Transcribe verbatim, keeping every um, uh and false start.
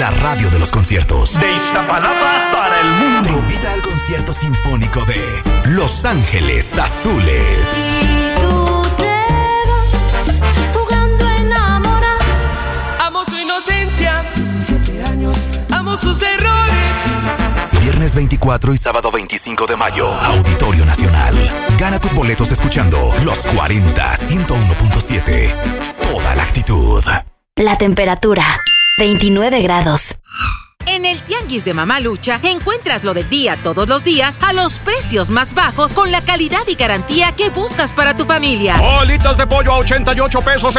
la radio de los conciertos. De Iztapalapa para el mundo. Te invita al concierto sinfónico de Los Ángeles Azules. Y tú te vas jugando a enamorar. Amo su inocencia, diecisiete años, amo sus errores. Viernes veinticuatro y sábado veinticinco de mayo, Auditorio Nacional. Gana tus boletos escuchando Los cuarenta, ciento uno punto siete. Toda la actitud. La temperatura, veintinueve grados. En el Tianguis de Mamalucha encuentras lo del día todos los días a los precios más bajos con la calidad y garantía que buscas para tu familia. Bolitas de pollo a ochenta y ocho pesos